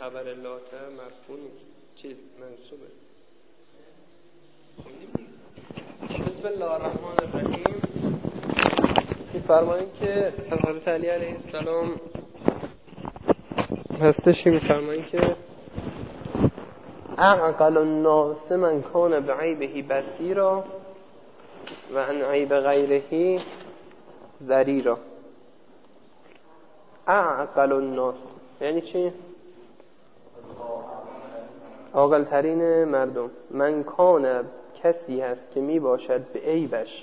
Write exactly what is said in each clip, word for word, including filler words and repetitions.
خبر لاته مرفوع چیز منصوبه. بسم الله الرحمن الرحیم. می‌فرمایید که حضرت علی علیه السلام هستش، می‌فرمایید که اعقل الناس من کان بعیبه بصیرا و عن عیب غیره ضریرا. اعقل الناس یعنی چی؟ عاقل ترین مردم. من کان کسی هست که می باشد به عیبش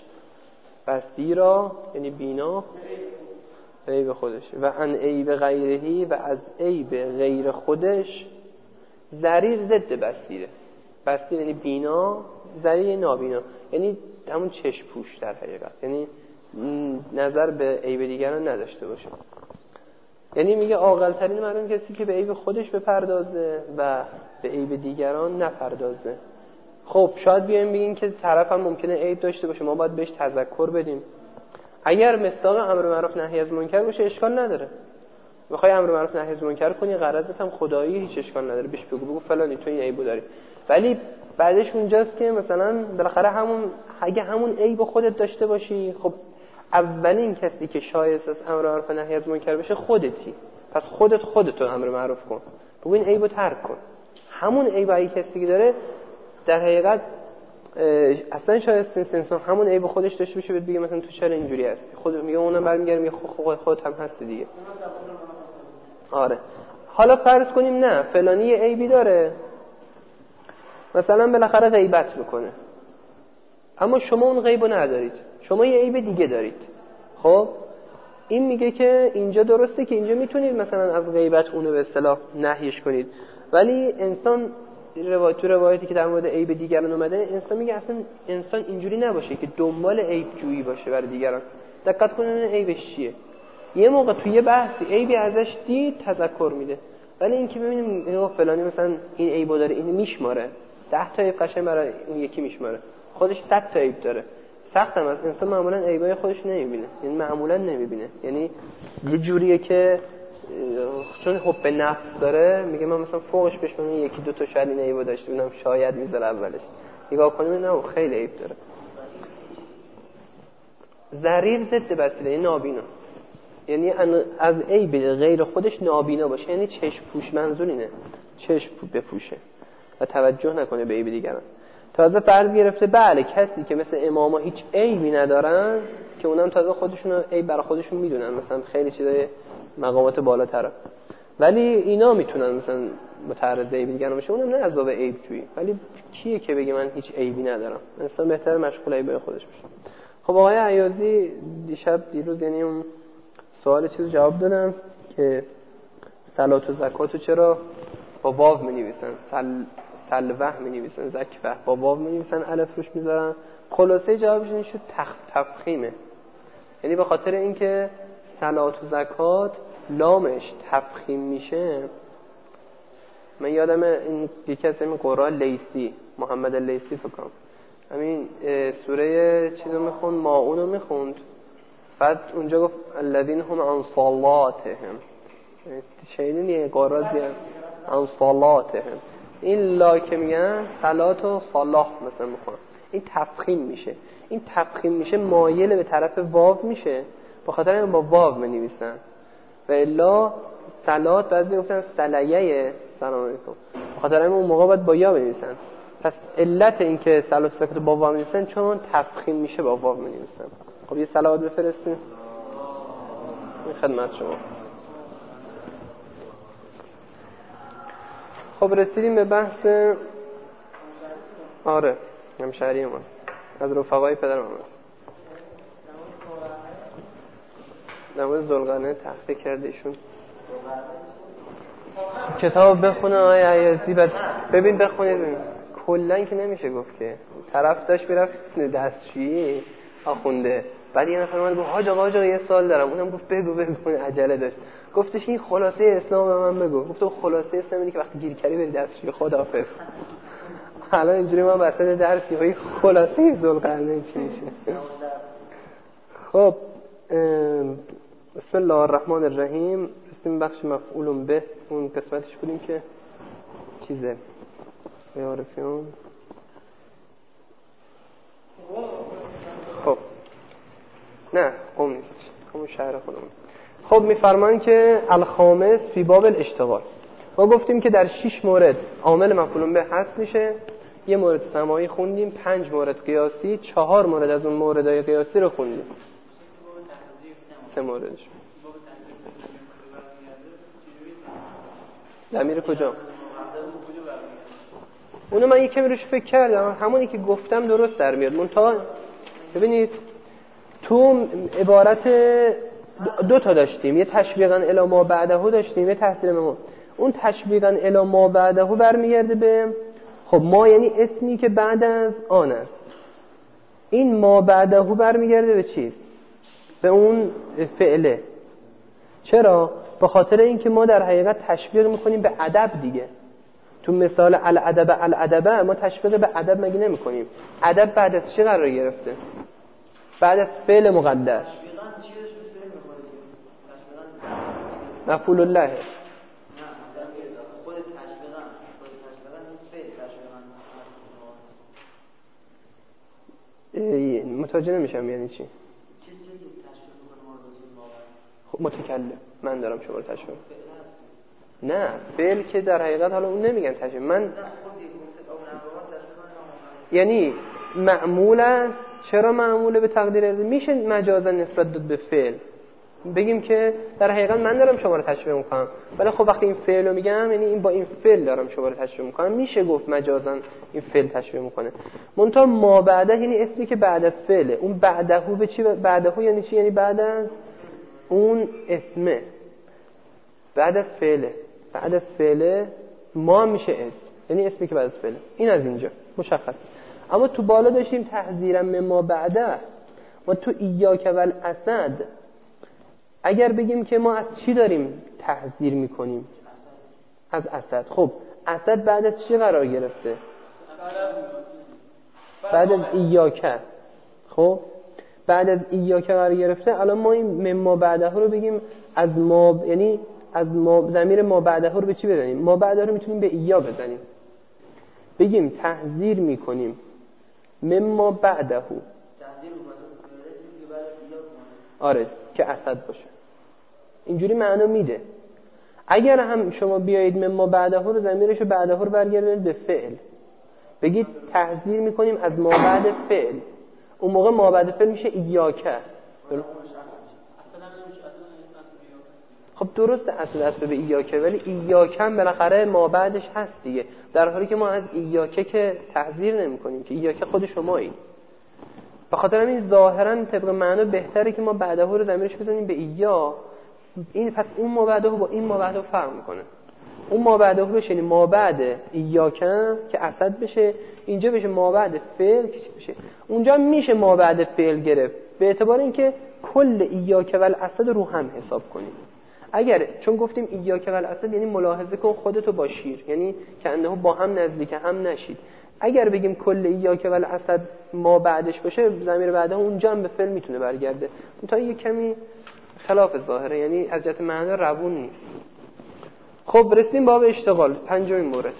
بصیرا یعنی بینا عیب خودش و عن عیب غیره و از عیب غیر خودش ضریر ضد بصیره. بصیر یعنی بینا، ضریر نابینا یعنی همون چشم پوش در حقیقت، یعنی نظر به عیب دیگران نداشته باشه. یعنی میگه عاقل ترین مردم کسی که به عیب خودش بپردازه و به عیب دیگران نپردازه. خب شاید بیایم بگیم که طرف هم ممکنه عیب داشته باشه، ما باید بهش تذکر بدیم. اگر مصداق امر معروف نهی از منکر باشه اشکال نداره. بخوای امر معروف نهی از منکر کنی غرضت هم خدایی، هیچ اشکال نداره، بهش بگو بگو فلانی تو این عیبو داری. ولی بعدش اونجاست که مثلا بالاخره همون اگه همون عیب خودت داشته باشی، خب اولین کسی که شایسته است امر معروف نهی از منکر بشه خودتی. پس خودت خودتو امر معروف کن، بگو این عیبو ترک کن. همون عیبی کسی که داره در حقیقت اصلا شایسته نیست انسان همون عیب خودش داشته باشه بگه مثلا تو چرا اینجوری هستی. خود میگه اونم برمیگره میگه خود خودت هم هستی دیگه. آره حالا فرض کنیم نه فلانی یه عیبی داره، مثلا بالاخره غیبت میکنه، اما شما اون غیبو ندارید، شما یه عیب دیگه دارید. خب این میگه که اینجا درسته که اینجا میتونید مثلا از غیبت اونو به اصطلاح نهیش کنید، ولی انسان روایت تو روایتی که در مورد عیب دیگران اومده انسان میگه اصلا انسان اینجوری نباشه که دنبال عیب جویی باشه برای دیگران. دقت کنین عیبش چیه. یه موقع توی بحثی عیبی ازش دید تذکر میده، ولی این که ببینیم اینا فلانی مثلا این عیبو داره اینو میشماره، ده تا عیب قشنگ برای اون یکی میشماره، خودش صد تا عیب داره. سختم است انسان معمولا عیبای خودش نمیبینه، یعنی معمولا نمیبینه، یعنی یه جوریه که چون حب نفس داره میگه من مثلا فوقش بشم یکی دو تا شاید این عیبو داشته بودم شاید میذاره اولش نگاه کنیم نه خیلی عیب داره. ضریر ضد بصیره نابینا یعنی از عیب غیر خودش نابینا باشه، یعنی چشم پوش، منظور اینه چشم بپوشه و توجه نکنه به عیب دیگران. تازه فرض گرفته بله کسی که مثل اماما هیچ عیبی ندارن که اونم تازه خودشون عیب برای خودشون میدونن، مثلا خیلی چیزای مقامات بالاتره، ولی اینا میتونن مثلا متعرض عیب دیگران بشه، اونم نه از باب عیب جویی. ولی کیه که بگه من هیچ عیبی ندارم؟ انسان بهتره مشغول عیب خودش بشه. خب آقای عیاضی دیشب دیروز یعنی اون سوال چیزو جواب دادم که صلات و زکاتو چرا با واو می‌نویسن، سل سلوه می‌نویسن، زکوه با واو می‌نویسن، الف روش می‌ذارن. خلاصه جوابش این شد تفخیمه، یعنی به خاطر اینکه صلات و زکات لامش تفخیم میشه. من یادم این یکی از این قرآن لیسی محمد لیسی فکر کنم همین سوره چیزو میخوند ماعونو میخوند، بعد اونجا گفت الذین هم عن صلاتهم، شنیدین یه قرآنی عن صلاتهم، این لا که میگن صلات و صلاح مثلا میخوان، این تفخیم میشه. این تفخیم میشه مایل به طرف واو میشه، به خاطر این با واو می‌نویسن و الا صلات بعضی گفتن صلیه سلام علیکم، به خاطر این اون موقع باید با یا بنویسن. پس علت این که صلات سکت با واو می‌نویسن چون تفخیم میشه با واو می‌نویسن. خب یه صلوات بفرستین این خدمت شما. خب رسیدیم به بحث آره همشهری ما از رفقای پدرم هست. نماز ذوالقرنین تحقیق کرده ایشون کتاب بخونه آقای عیاضی، بعد ببین بخونید کلا که نمیشه گفت که طرف داشت میرفت دستشویی آخونده، بعد یه نفر اومد گفت حاج آقا حاج آقا یه سوال دارم، اونم گفت بگو بگو عجله داشت، گفتش این خلاصه اسلام به من بگو. گفتم خلاصه اسلام اینه که وقتی گیر کردی بری دستشویی خداحافظ. حالا اینجوری من وسط درسی های خلاصه ذوالقرنین چی میشه. خب بسم الله الرحمن الرحیم. رسیم بخش مفعول به، اون قسمتش بودیم که چیزه یارفیون. خب نه قوم نیست، همون شهر خودمون. خب میفرمان که الخامس فی باب الاشتغال. ما گفتیم که در شش مورد عامل مفعول به حذف میشه. یه مورد سماعی خوندیم، پنج مورد قیاسی، چهار مورد از اون موردهای قیاسی رو خوندیم. سه موردش ضمیر کجا؟ اونو من یکم روش فکر کردم، همونی که گفتم درست در میاد. منتها ببینید تو عبارت دو تا داشتیم، یه تشویقاً الی ما بعده داشتیم، یه تحصیل ما. اون تشویقاً الی ما بعده برمیگرده به خب ما، یعنی اسمی که بعد از آن است. این ما بعده برمیگرده به چی؟ به اون فعله. چرا؟ به خاطر اینکه ما در حقیقت تشویق میکنیم به ادب دیگه. تو مثال الادب الادب ما تشویق به ادب مگه نمیکنیم؟ ادب بعد از چی قرار گرفته؟ بعد از فعل مقدر. مفعول الله. متوجه نمیشم یعنی چی؟ خب متکلم، من دارم شما رو تشویق. نه فعل که در حقیقت حالا اون نمیگن تشویق، من یعنی معمولا چرا معموله به تقدیر میشه مجازا نسبت داد به فعل، بگیم که در حقیقت من دارم شما رو تشویق میکنم، ولی خب وقتی این فعل رو میگم یعنی این با این فعل دارم شما رو تشویق میکنم، میشه گفت مجازا این فعل تشویق میکنه. منتها ما بعده یعنی اسمی که بعد از فعله. اون بعده به چی؟ بعده یعنی چی؟ یعنی بعد از اون اسمه، بعد از فعله. بعد از فعله ما میشه اسم، یعنی اسمی که بعد از فعله. این از اینجا مشخص. اما تو بالا داشتیم تحذیرا مما بعده و تو ایاک والاسد. اگر بگیم که ما از چی داریم تحذیر میکنیم؟ از اسد. خب اسد بعد از چی قرار گرفته؟ بعد از ایاک. خب بعد از ایاک قرار گرفته. الان ما این مما بعده رو بگیم از ما، یعنی از ما ضمیر ما بعده رو به چی بزنیم؟ ما بعده رو میتونیم به ایا بزنیم، بگیم تحذیر میکنیم مما بعده. آره که اسد باشه، اینجوری معنا میده. اگر هم شما بیایید مما بعده رو ضمیرش رو بعده رو برگردونید به فعل، بگید تحذیر میکنیم از ما بعد فعل، اون موقع ما بعد فعل میشه ایاکه. خب درست اصل اصل به ایاکه، ولی ایاکه هم بالاخره ما بعدش هست دیگه، در حالی که ما از ایاکه که تحذیر نمیکنیم که ایاکه خود شمایید. به خاطر همین ظاهرا طبق معنا بهتره که ما بعده رو ضمیرش بزنیم به ایا. این پس اون ما بعده با این ما بعده فرق میکنه. اون ما بعده بشه ما بعد ایاکه که اسد بشه، اینجا بشه ما بعد فعل که بشه. اونجا میشه ما بعد فعل گرفت به اعتبار اینکه کل ایاکه والاسد رو هم حساب کنیم. اگر چون گفتیم ایاکه والاسد یعنی ملاحظه کن خودتو با شیر، یعنی که انه با هم نزدیک هم نشید. اگر بگیم کل ایاکه والاسد ما بعدش باشه، ضمیر بعده اونجا هم به فعل میتونه برگرده. تا یه کمی خلاف ظاهره، یعنی از جهت معنی روون نیست. خب رسیدیم باب اشتغال، پنجمین مورد.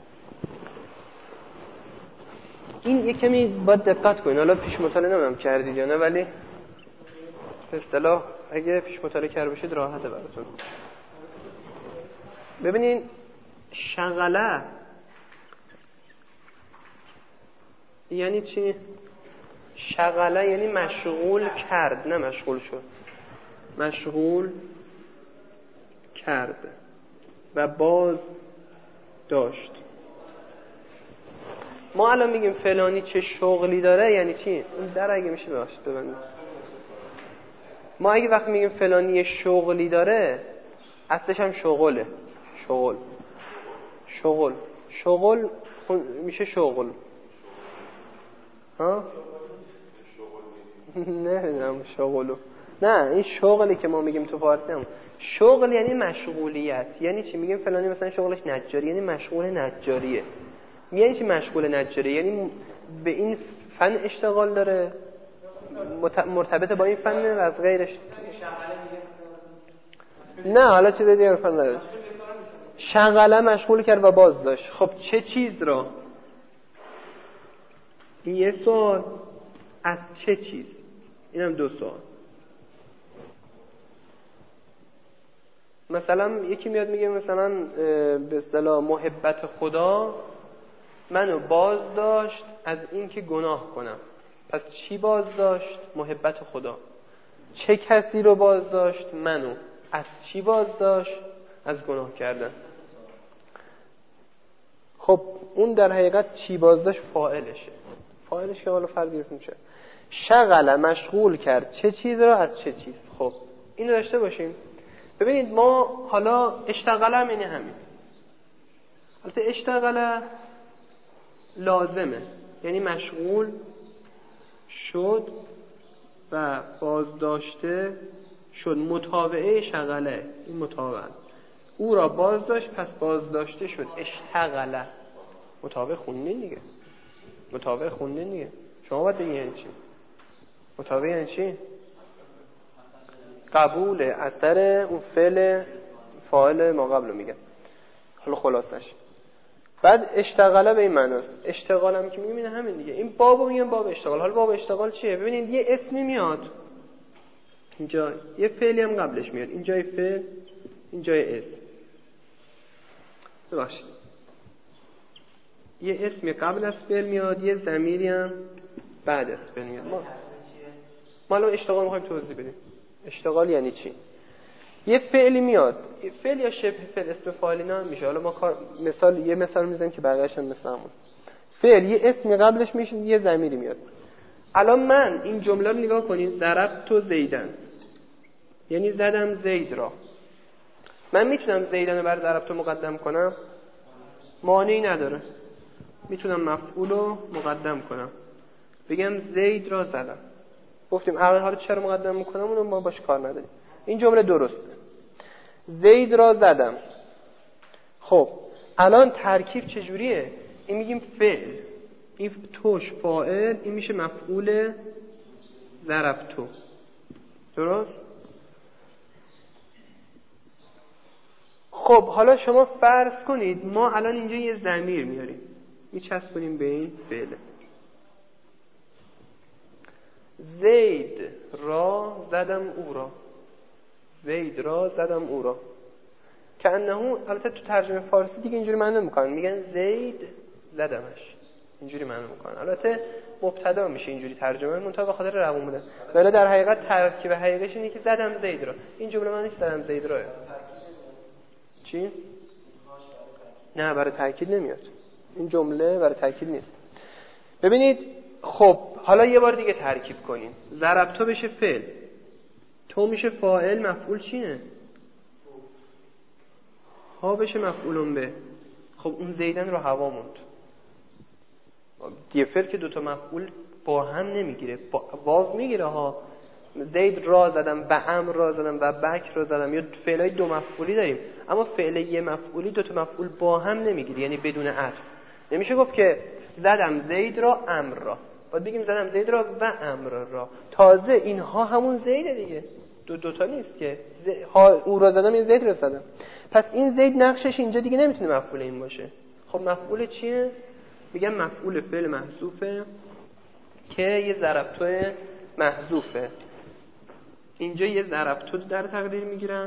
این یه کمی باید دقت کنین. حالا پیش مطالعه نمیدونم کردید یا نه، ولی به اصطلاح اگه پیش مطالعه کرده باشید راحته براتون. ببینین شغله یعنی چی؟ شغله یعنی مشغول کرد، نه مشغول شد. مشغول کرد و باز داشت. ما الان میگیم فلانی چه شغلی داره، یعنی چی؟ اون در اگه میشه ببخشید ببندید. ما اگه وقت میگیم فلانی شغلی داره، اصلش هم شغله. شغل شغل شغل میشه شغل. ها؟ نه شغلو نه، این شغلی که ما میگیم تو فارسی هم شغل یعنی مشغولیت. یعنی چی؟ میگیم فلانی مثلا شغلش نجاری، یعنی مشغول نجاریه. یعنی چی مشغول نجاریه؟ یعنی به این فن اشتغال داره، مرتبط با این فن و از غیرش. نه حالا چه دیگه عرفان نداره. شغله مشغول کرد و باز داشت. خب چه چیز را؟ این یه سوال. از چه چیز؟ اینم دو سوال. مثلا یکی میاد میگه مثلا به اصطلاح محبت خدا منو باز داشت از این که گناه کنم. پس چی باز داشت؟ محبت خدا. چه کسی رو باز داشت؟ منو. از چی باز داشت؟ از گناه کردن. خب اون در حقیقت چی باز داشت؟ فاعلشه. فاعلش که حالا فرق گرفت میشه. شغله مشغول کرد چه چیز رو از چه چیز. خب اینو داشته باشیم. ببینید ما حالا اشتغل هم اینه همین. البته اشتغل لازمه، یعنی مشغول شد و بازداشته شد. متابعه شغله، این متابعه او را باز داشت پس بازداشته شد. اشتغل متابعه خوندین دیگه. متابعه خوندین دیگه. شما باید بگید یعنی چی متابعه؟ یعنی چی؟ قبول اثر اون فعل فاعل ما قبل رو میگن. حالا خلاصش بعد اشتغاله به این معناست. اشتغال هم که میگیم این همین دیگه. این بابو میگن باب اشتغال. حالا باب اشتغال چیه؟ ببینید یه اسمی میاد اینجا، یه فعلی هم قبلش میاد. اینجای فعل، اینجای اسم. ببخشید یه اسمی قبل از فعل میاد، یه ضمیری هم بعد از فعل میاد. ما ما الان اشتغال میخوایم توضیح بدیم. اشتغال یعنی چی؟ یه فعلی میاد، یه فعل یا شبه فعل اسم فاعل اینا هم میشه. حالا ما مثال یه مثال میزنیم که بقیه‌اش هم مثل همون. فعل یه اسمی قبلش میشه، یه ضمیری میاد. الان من این جمله رو نگاه کنید، ضربت زیدن، یعنی زدم زید را. من میتونم زیدن رو بر ضربت مقدم کنم؟ مانعی نداره. میتونم مفعول رو مقدم کنم، بگم زید را زدم. گفتیم اول حالا چرا مقدم میکنم اونو ما باش کار نداریم. این جمله درسته. زید را زدم. خب الان ترکیب چجوریه؟ این میگیم فعل، این توش فاعل، این میشه مفعول ضربتو. درست؟ خب حالا شما فرض کنید ما الان اینجا یه ضمیر میاریم، میچسبونیم به این فعل. زید را زدم او را. زید را زدم او را. که انهو البته تو ترجمه فارسی دیگه اینجوری معنی نمیکنن، میگن زید زدمش، اینجوری معنی میکنن. البته مبتدا میشه اینجوری ترجمه، منتها به خاطر روون بوده. ولی در حقیقت ترکیب حقیقیش اینه که زدم زید را. این جمله معنیش زدم زید را. چی؟ نه برای تاکید نمیاد. این جمله برای تاکید نیست. ببینید خب حالا یه بار دیگه ترکیب کنیم. ضربتو بشه فعل، تو میشه فاعل، مفعول چیه؟ ها بشه مفعولون به. خب اون زیدن رو هوا موند. یه فعل که دوتا مفعول با هم نمیگیره، با واو میگیره ها. زید را زدم، به امر را زدم و بک را زدم. یا فعلای دو مفعولی داریم، اما فعل یه مفعولی دوتا مفعول با هم نمیگیره، یعنی بدون عطف. نمیشه گفت که زدم زید را امر را، باید بگیم زدم زید را و امر را. تازه اینها همون زیده دیگه، دو دوتا نیست که ها. او را زدم این زید را زدم. پس این زید نقشش اینجا دیگه نمیتونه مفعول این باشه. خب مفعول چیه؟ میگم مفعول فعل محذوفه که یه ضربتو محذوفه. اینجا یه ضربتو در تقدیر میگیرم،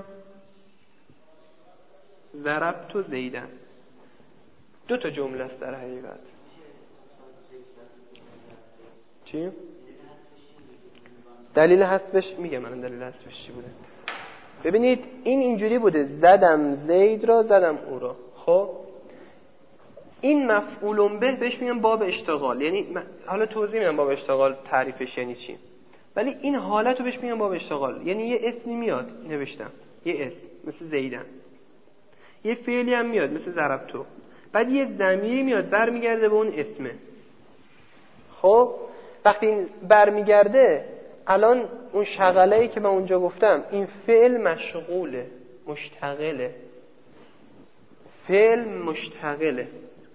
ضربتو زیدن. دو تا جمله است در حقیقت. چی؟ دلیل حذفش میگم من دلیل حذفش چی بوده. ببینید این اینجوری بوده، زدم زید را زدم او را. خب این مفعول به بهش میگم باب اشتغال، یعنی حالا توضیح میدم باب اشتغال تعریفش یعنی چی. ولی این حالت رو بهش میگم باب اشتغال، یعنی یه اسمی میاد نوشتم، یه اسم مثل زیدن، یه فعلی هم میاد مثل ضربتو، بعد یه ضمیری میاد برمیگرده به اون اسمه. خب وقتی برمیگرده الان اون شغله‌ای که من اونجا گفتم، این فعل مشغوله، مشتغله، فعل مشتغله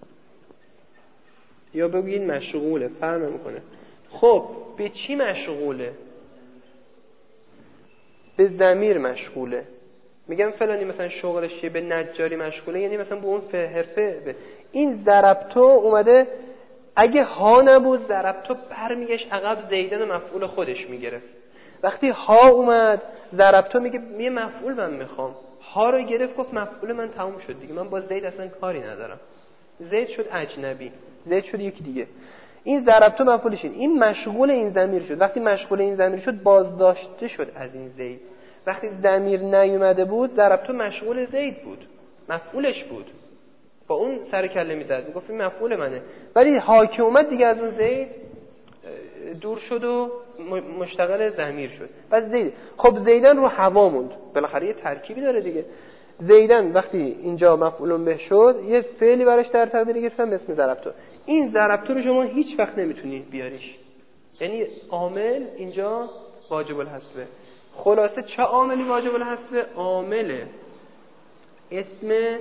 یا بگید مشغوله، فرق نمیکنه. خب به چی مشغوله؟ به ضمیر مشغوله. میگم فلانی مثلا شغلش چیه، به نجاری مشغوله، یعنی مثلا به اون حرفه به. این ضربتو اومده، اگه ها نبود ضربتو برمیگشت عقب زیدن مفعول خودش میگرفت. وقتی ها اومد ضربتو میگه یه مفعول من میخوام، ها رو گرفت گفت مفعول من تموم شد دیگه، من با زید اصلا کاری ندارم. زید شد اجنبی، زید شد یکی دیگه. این ضربتو مفعولش این این مشغول این ضمیر شد. وقتی مشغول این ضمیر شد بازداشته شد از این زید. وقتی ضمیر نیومده بود ضربتو مشغول زید بود، مفعولش بود، با اون سر کله میزد میگفت این مفعول منه. ولی ها که اومد دیگه از اون زید دور شد و مشتغل ضمیر شد. پس زید، خب زیدن رو هوا موند، بالاخره یه ترکیبی داره دیگه. زیدن وقتی اینجا مفعول به شد یه فعلی براش در تقدیر گرفتن به اسم ضربتو. این ضربتو رو شما هیچ وقت نمیتونید بیاریش، یعنی عامل اینجا واجب الحذفه. خلاصه چه عاملی واجب الحذفه؟ عامل اسم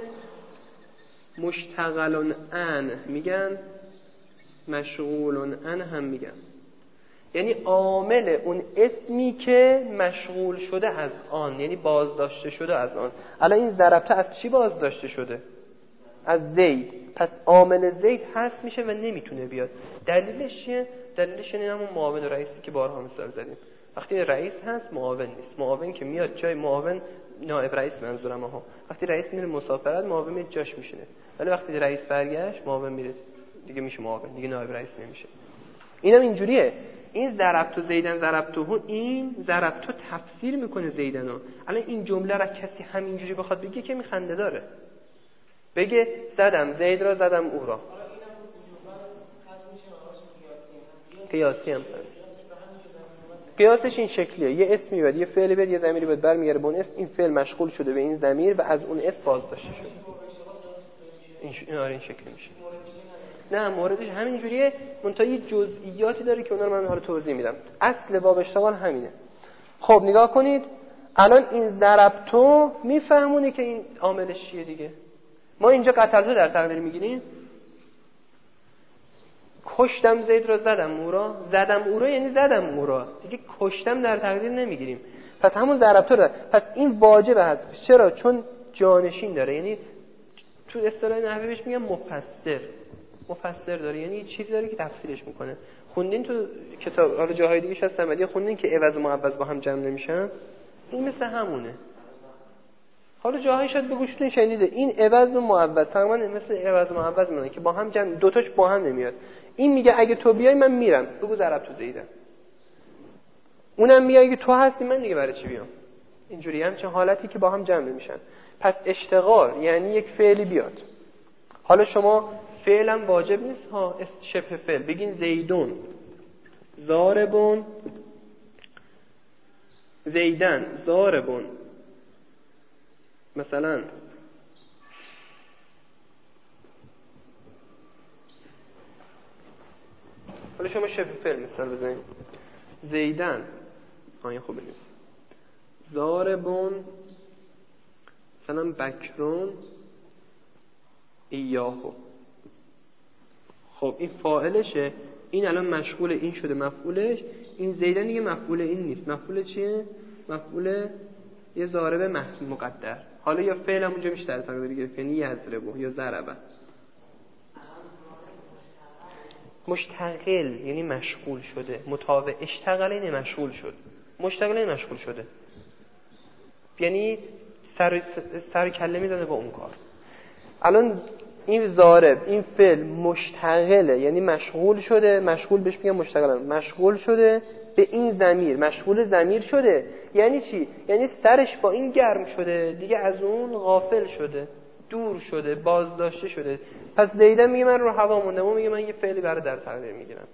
مشتغل ان میگن، مشغول ان هم میگن، یعنی عامل اون اسمی که مشغول شده از آن، یعنی بازداشته شده از آن. الان این ضربته از چی بازداشته شده؟ از زید. پس عامل زید حذف میشه و نمیتونه بیاد. دلیلش چیه؟ دلیلش اینه همون معاون رئیسی که بارها مثال زدیم. وقتی رئیس هست معاون نیست. معاون که میاد جای معاون، نائب رئیس منظورم ها. وقتی رئیس میره مسافرت معاون میاد جاش میشینه. ولی وقتی رئیس برگشت معاون میره دیگه میشه معاون، دیگه نائب رئیس نمیشه. اینم اینجوریه. این ضربتو زیدن ضربتو، این ضربتو تفسیر میکنه زیدنو. الان این جمله را کسی همینجوری بخواد بگه که میخنده داره. بگه زدم زید را زدم او را. قیاسی هم قیاسش این شکلیه، یه اسمی بیاد، یه فعلی بیاد، یه ضمیری بیاد، برمیگره به اون اسم، این فعل مشغول شده به این ضمیر و از اون اسم بازداشته شده. این ش... این شکلی میشه. نه موردش همین جوریه، منتها یه جزئیاتی داره که اونا رو من حالا توضیح میدم. اصل باب اشتغال همینه. خب نگاه کنید، الان این ضربتو میفهمونه که این عاملش چیه دیگه. ما اینجا قتلتو در تقدیر میگیریم. کشتم زید را زدم او را، زدم او را یعنی زدم او را، دیگه کشتم در تقدیر نمیگیریم. پس همون ضربتو داره. پس این واجبه هست. چرا؟ چون جانشین داره، یعنی تو اصطلاح نحوی بهش میگن مفسر. مفسر داره، یعنی چیزی داره که تفسیرش میکنه. خوندین تو کتاب، حالا جاهای دیگه هست سمدی خوندین که عوض و معوض با هم جمع نمیشن؟ این مثل همونه. حالا جاهایی شاید به گوشتون شنیده این عوض و معوض تقریبا مثل عوض و معوض میمونه که با هم جمع، دو تاش با هم نمیاد. این میگه اگه تو بیای من میرم، بگو ضربتو زیدن. اونم میگه اگه تو هستی من دیگه برای چی بیام. اینجوری هم چه حالتی که با هم جمع نمیشن. پس اشتغال یعنی یک فعلی بیاد. حالا شما فعلا واجب نیست ها، شبه فعل بگین زیدون ضاربون، زیدن ضاربون، مثلا حالا شما شبه فعل مثال بزنید. زیدن آیه خوبه نیست، ضاربون، مثلا بکرون ایاهو. خب این فاعلشه، این الان مشغول این شده مفعولش. این زیدن دیگه مفعول این نیست. مفعول چیه؟ مفعول یه ضارب محض مقدر. حالا یا فعل هم اونجا بیشتر تقدیر گرفت، یعنی یضربو یا ضربه. مشتغل یعنی مشغول شده، متابع اشتغل یعنی مشغول شد، مشتغل یعنی مشغول شده، یعنی سر سر کله میزنه با اون کار. الان این ضارب، این فعل مشتغله یعنی مشغول شده، مشغول بهش میگن مشتغل، مشغول شده به این ضمیر، مشغول ضمیر شده. یعنی چی؟ یعنی سرش با این گرم شده، دیگه از اون غافل شده، دور شده، بازداشته شده. پس زیدن میگه من رو هوا موندم، اون میگه من یه فعلی برای در تقدیر میگیرم.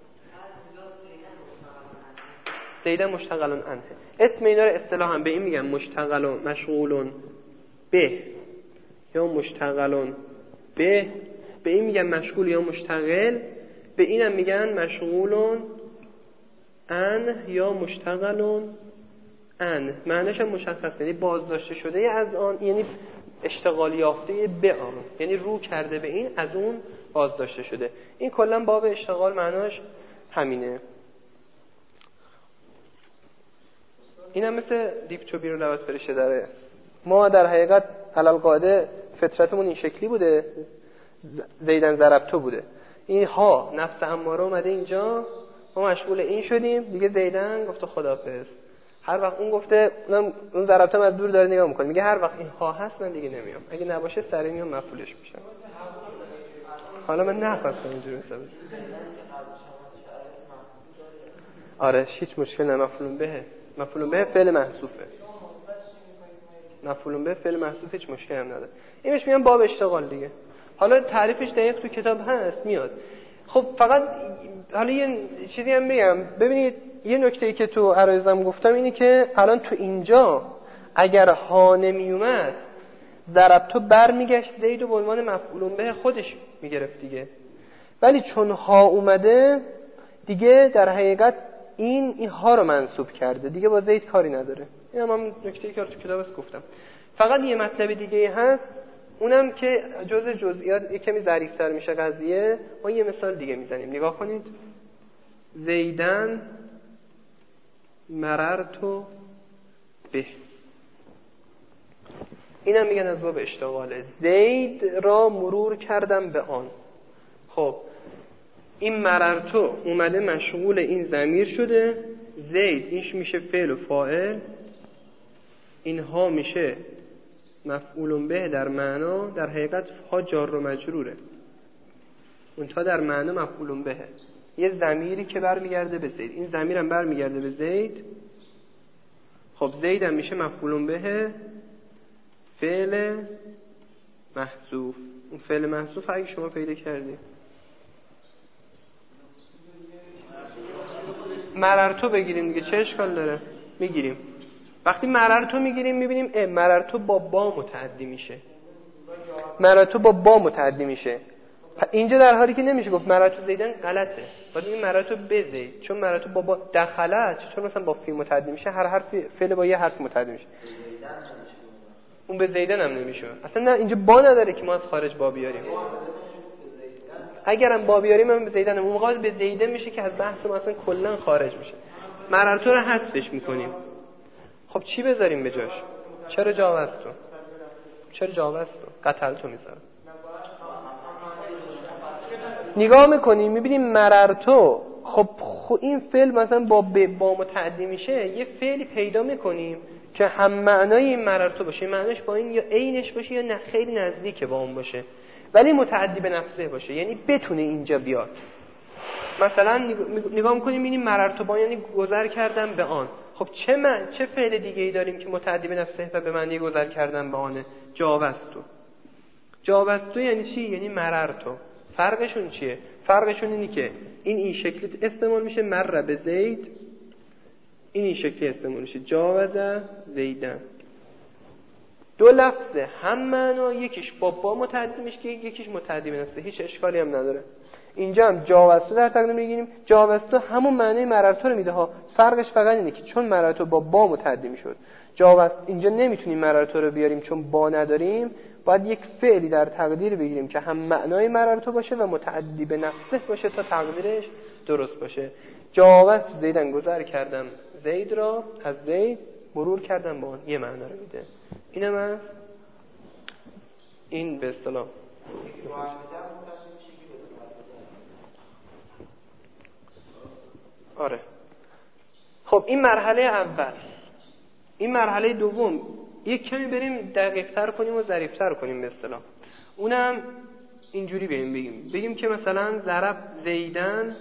زیدن مشتغلون انه. اسم اینا رو اصطلاحاً به این میگن مشتغلون، مشغولون به یا مشتغلون به، به این میگن مشغول یا مشتغل، به اینم میگن مشغولون ان یا مشتغلون ان. معنیش هم مشخصه، یعنی بازداشته شده از آن، یعنی اشتغال یافته به آن، یعنی رو کرده به این، از اون بازداشته شده. این کلا باب اشتغال معناش همینه. اینم مثل دیپچوبی رو لباس فرشه داره ما در حقیقت علل قاعده فطرتمون این شکلی بوده، زیدن ضربتو بوده. این ها نفس اماره اومده اینجا، ما مشغول این شدیم دیگه. زیدن گفته خداحافظ. هر وقت اون گفته اون اون ضربته از دور داره نگاه میکنه، میگه هر وقت این ها هست من دیگه نمیام، اگه نباشه سری میام مفعولش میشم. حالا من نخواستم اینجوری حساب. آره هیچ مشکل نه. مفعول به مفعول به فعل محذوفه. مفعول به فعل محذوف هیچ مشکلی هم نداره. اینش میگم باب اشتغال دیگه. حالا تعریفش دقیق تو کتاب هست میاد. خب فقط حالا یه چیزی هم بگم. ببینید یه نکته‌ای که تو عرایزم گفتم اینی که الان تو اینجا اگر ها نمی اومد ضربتو برمیگشت زید و به عنوان مفعول به خودش میگرفت دیگه. ولی چون ها اومده دیگه در حقیقت این این ها رو منصوب کرده دیگه، با زید کاری نداره. این هم, هم نکته‌ای که تو کتاب گفتم. فقط یه مطلب دیگه هست، اونم که جزء جزئیات یک کمی ظریف‌تر میشه قضیه. ما یه مثال دیگه میزنیم، نگاه کنید. زیدن مررتو به، اینم میگن از باب اشتغاله. زید را مرور کردم به آن. خب این مررتو اومده مشغول این ضمیر شده، زید اینش میشه فعل و فاعل، اینها میشه مفعول به در معنا. در حقیقت ها جار و مجروره، اونتا در معنا مفعول بهه. یه ضمیری که برمیگرده به زید، این ضمیرم برمیگرده به زید. خب زید هم میشه مفعول به فعل محذوف. اون فعل محذوف اگه شما پیدا کردید مررتو بگیریم دیگه، چه اشکال داره؟ میگیریم. وقتی مررتو میگیریم میبینیم اه مررتو با با متعدی میشه. مررتو با با متعدی میشه. اینجا در حالی که نمیشه گفت مررتو زیدن، غلطه. باید این مررتو به زید، چون مررتو با با دخلت، چون مثلا با فی متعدی میشه، هر حرف فعل با یه حرف متعدی میشه. اون به زیدن هم نمیشه. اصلا نه اینجا با نداره که ما از خارج با بیاریم. اگرم با بیاریم هم به زیدن، اون موقع به زیدن میشه که از بحث ما اصلا کلا خارج میشه. مررتو رو حذفش میکنیم. خب چی بذاریم به جاش؟ چرا جاوزتو؟ چرا جاوزتو؟ قتلتو میذارم. نگاه میکنیم میبینیم مررتو. خب این فعل مثلا با با متعدی میشه، یه فعلی پیدا میکنیم که هم معنای این مررتو باشه، معناش با این یا عینش باشه یا نه خیلی نزدیک با اون باشه، ولی متعدی به نفسه باشه، یعنی بتونه اینجا بیاد. مثلا نگاه میکنیم میبینیم مررتو با یعنی گذر کردم به آن. خب چه من چه فعل دیگه ای داریم که متعدی به نفسه و به معنی گذر کردن به آنه؟ جاوزتو. جاوزتو یعنی چی؟ یعنی مررتو. فرقشون چیه؟ فرقشون اینی که این این شکلی استعمال میشه مر به زید، این این شکلی استعمال میشه جاوز زیدن. دو لفظه هم معنا، یکیش با با متعدی میشه، یکیش متعدی به نفسه، هیچ اشکالی هم نداره. اینجا هم جاوزتو در تقدیم میگیریم. جاوزتو همون معنی مررتو رو میده ها، فرقش فقط اینه که چون مررتو با با متعدی میشد، جاوز اینجا نمیتونیم مررتو رو بیاریم چون با نداریم، باید یک فعلی در تقدیر بگیریم که هم معنای مررتو باشه و متعدی به نفسه باشه تا تقدیرش درست باشه. جاوز زیدن گذر کردم زید را، از زید مرور کردم با آن، یه معنا رو میده. اینم از این به اصطلاح. آره. خب این مرحله اول. این مرحله دوم یک کمی بریم دقیق تر کنیم و ظریف تر کنیم به اصطلاح. اونم اینجوری بریم بگیم بگیم که مثلا ضرب زیدن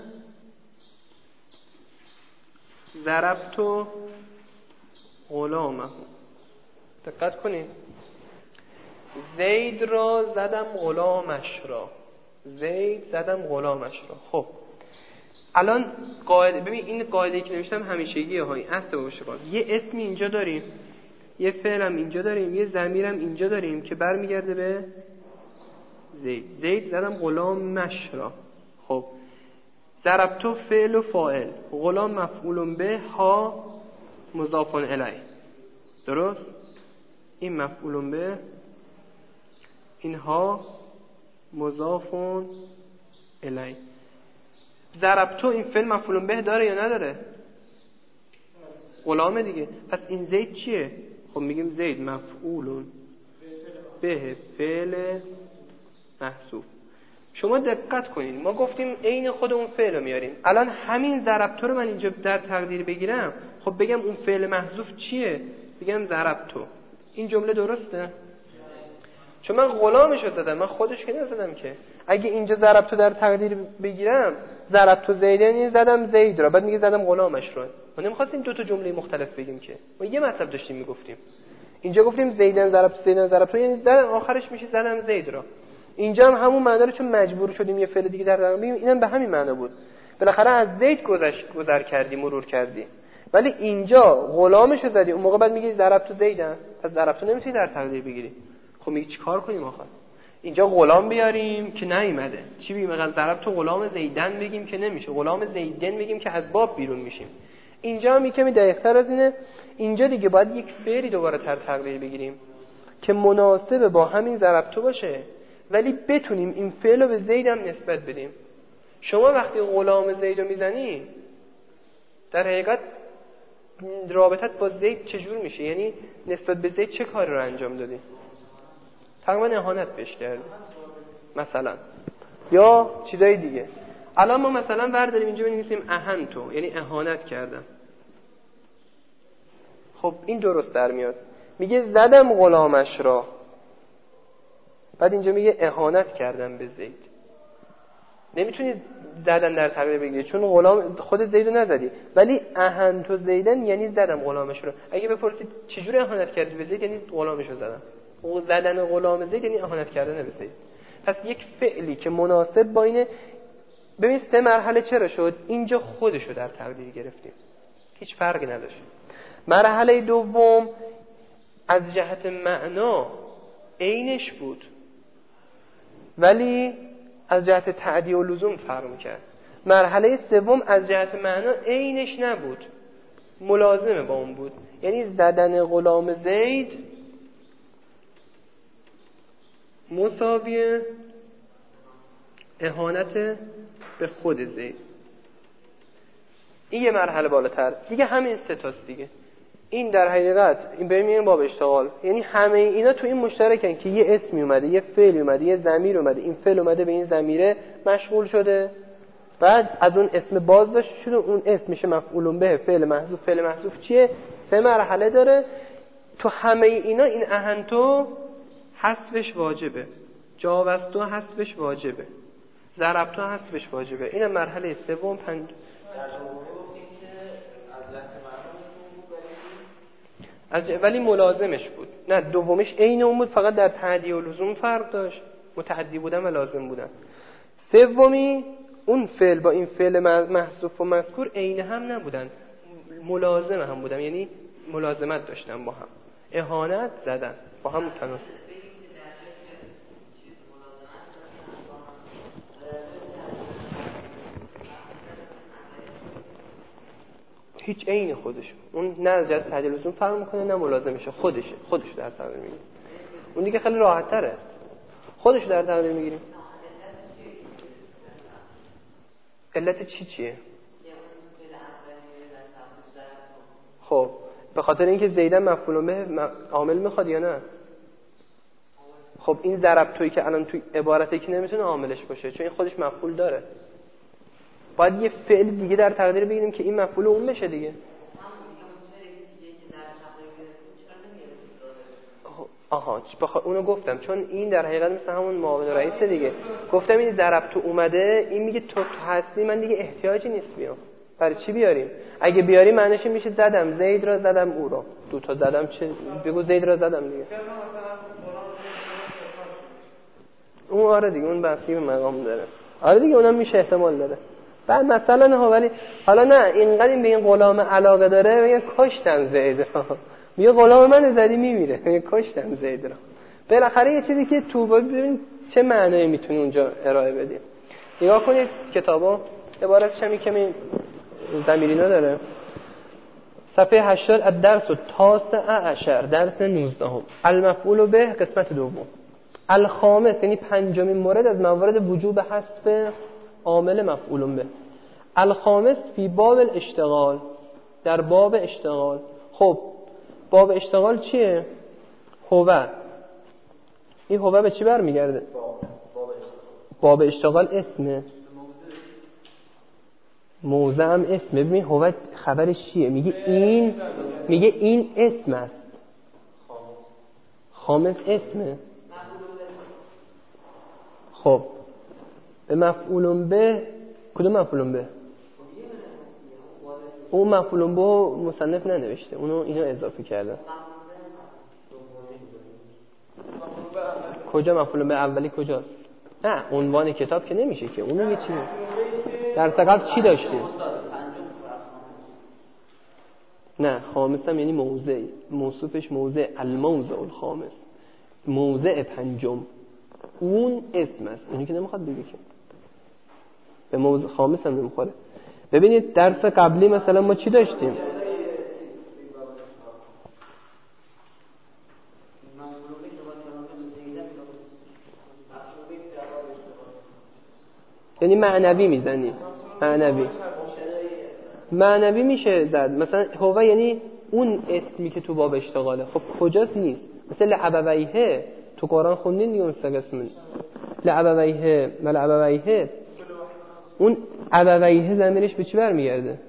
ضربتو غلامه. دقت کنید، زید را زدم غلامش را، زید زدم غلامش را. خب الان قاعده، ببین این قاعده که نوشتم همیشگیه ها، این اصل باشه. باز یه اسمی اینجا داریم، یه فعلم اینجا داریم، یه ضمیرم اینجا داریم که برمیگرده به زید. زید زدم غلامش را. خب ضربتو فعل و فاعل، غلام مفعول به، ها مضاف الیه. درست؟ این مفعول به، اینها مضاف الیه. ضربتو این فعل مفعول به داره یا نداره؟ غلامه دیگه. پس این زید چیه؟ خب میگیم زید مفعولون به فعل محذوف. شما دقت کنید، ما گفتیم عین خود اون فعل رو میاریم. الان همین ضربتو رو من اینجا در تقدیر بگیرم، خب بگم اون فعل محذوف چیه؟ بگم ضربتو. این جمله درسته؟ چون من غلامش رو زدم، من خودش که نزدم که. اگه اینجا ضربتو در تقدیر بگیرم، ضربتو زیدن زدم زید را، بعد میگه زدم غلامش رو. ما نمی‌خواستیم دو تا جمله مختلف بگیم که. ما یه مطلب داشتیم میگفتیم. اینجا گفتیم زیدن ضربتو زیدن ضربتو، یعنی زدم آخرش میشه زدم زید را. اینجا هم همون معنی رو، چون مجبور شدیم یه فعل دیگه در تقدیر بگیم، اینم به همین معنا بود. بالاخره از زید گذشت گذر کردی، مرور کردی. ولی اینجا غلامش رو زدی، اون موقع بعد میگی ضربتو زیدن، پس ضربتو نمیتونی در تقدیر بگیری. خب میگی چیکار کنیم آخر؟ اینجا غلام بیاریم که نیومده. چی بگیم؟ مثلا ضربتو غلام زیدن بگیم که نمیشه. غلام زیدن بگیم که از باب بیرون میشیم. اینجا هم یکمی دقیق‌تر از اینه. اینجا دیگه باید یک فعلی دوباره در تقدیر بگیریم که مناسب با همین ضربتو باشه، ولی بتونیم این فعل رو به زید هم نسبت بدیم. شما وقتی غلام زید رو میزنی، در حقیقت رابطت با زید چجور میشه؟ یعنی نسبت به زید چه کاری رو انجام دادی؟ تقریبا اهانت بهش کردی مثلا، یا چیزای دیگه. الان ما مثلا برداریم اینجا بنویسیم اهنتو، یعنی اهانت کردم. خب این درست در میاد. میگه زدم غلامش را، بعد اینجا میگه اهانت کردم به زید. نمیتونی زدن در تقدیر بگیری، چون غلام خود زیدو نزدی، ولی اهنتو زیدن یعنی زدم غلامش رو. اگه بپرسید چجوری اهانت کردی به زید، یعنی غلامش رو زدم. او زدن غلام زید یعنی اهانت کردن به زید. پس یک فعلی که مناسب با اینه. ببین سه مرحله چرا شد؟ اینجا خودشو در تقدیر گرفتیم، هیچ فرقی نداشت. مرحله دوم از جهت معنا عینش بود، ولی از جهت تعدیه و لزوم فرق می‌کرد. مرحله سوم از جهت معنا عینش نبود، ملازمه با اون بود. یعنی زدن غلام زید مساوی اهانت به خود زید. این یه مرحله بالاتر دیگه. همین سه تاست دیگه. این در حقیقت این بریم میگیم باب اشتغال، یعنی همه اینا تو این مشترکن که یه اسمی اومده، یه فعلی اومده، یه ضمیر اومده، این فعل اومده به این ضمیره مشغول شده، بعد از اون اسم باز داشته شده، اون اسم میشه مفعول به فعل محذوف. فعل محذوف چیه؟ سه مرحله داره. تو همه اینا این اهنتو حذفش واجبه، جاوزتو حذفش واجبه، ضربتو حذفش واجبه. این مرحله سوم پنج. از ولی ملازمش بود. نه دومش عین اون بود، فقط در تعدیه و لزوم فرق داشت، متعدی بودن و لازم بودن. سومی اون فعل با این فعل محذوف و مذکور عین هم نبودن، ملازم هم بودن، یعنی ملازمت داشتن با هم، اهانت زدن با هم متناسب. هیچ عین خودش. اون نه از جهت تعدیل لزوم فرق میکنه، نه ملازمشه، خودشه، خودش در تقدیر میگیریم. اون دیگه خیلی راحت تره، خودش در تقدیر میگیریم. علت چی چیه؟ خب به خاطر اینکه زیدن مفعول به عامل میخواد یا نه؟ خب این ضربتویی که الان توی عبارته که نمیتونه عاملش باشه، چون این خودش مفعول داره. باید یه فعل دیگه در تقدیر بگیریم که این مفعول اون بشه دیگه. آها بخوا اونو گفتم، چون این در حقیقت مثل همون معاون رئیس دیگه. گفتم این ضربتو اومده، این میگه تو هستی، من دیگه احتیاجی نیست بیام. برای چی بیاریم؟ اگه بیاریم معنیش میشه زدم زید را، زدم او را، دو تا زدم، چه بگو زید را زدم دیگه. اون آره دیگه، اون بحثی به مقام داره. آره دیگه اونم میشه احتمال داره. بعد مثلا ها، ولی حالا نه اینقدر این به این غلام علاقه داره، میگه کشتم زید را. میگه غلام من زدی میمیره، میگه کشتم زید را. بالاخره یه چیزی که تو ببین چه معنایی میتونه اونجا ارائه بده. نگاه کنید کتابا، عبارتش هم کمی ضمیرینا داره. صفحه هشتاد الدرس التاسع عشر، درس نوزده، المفعول به قسمت دوم. الخامس یعنی پنجمین مورد از موارد وجوب حذف عامل مفعول به. الخامس فی باب الاشتغال، در باب اشتغال. خب باب اشتغال چیه؟ هو. این هو به چی برمیگرده؟ باب اشتغال اسمه، موضع هم اسمه. ببین هو خبرش چیه؟ میگه این میگه این اسم است. خامس اسمه. خب به مفعولون به کدوم مفعولون به؟ اون مفعولون به مصنف ننوشته، اونو اینو اضافه کرده. کجا مفعولون به اولی کجاست؟ نه عنوان کتاب که نمیشه که، اونو یه چی در قبل چی داشتیم؟ نه خامس هم یعنی موضع، موصوفش موضع، الموضع الخامس، موضع پنجم، اون اسم است. اونی که نمیخواد بگه که به موضع خامس هم نمیخوره. ببینید درس قبلی مثلا ما چی داشتیم؟ یعنی معنوی میزنی، معنوی معنوی میشه زد. مثلا هو یعنی اون اسمی که تو باب اشتغاله. خب کجاست؟ نیست. مثل لعبویه تو قرآن خوندین دیگه، اون سه قسم لعبویه و لعبویه، اون ابویه ضمیرش به چی برمیگرده؟